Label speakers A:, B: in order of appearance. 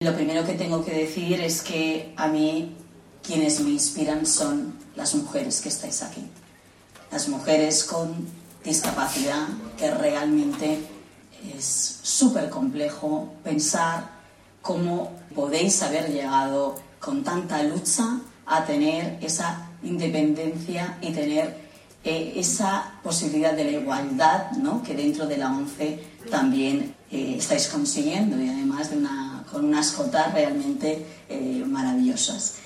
A: Lo primero que tengo que decir es que a mí quienes me inspiran son las mujeres que estáis aquí. Las mujeres con discapacidad, que realmente es súper complejo pensar cómo podéis haber llegado con tanta lucha a tener esa independencia y tener esa posibilidad de la igualdad, ¿no?, que dentro de la ONCE también estáis consiguiendo, y además con unas cotas realmente maravillosas.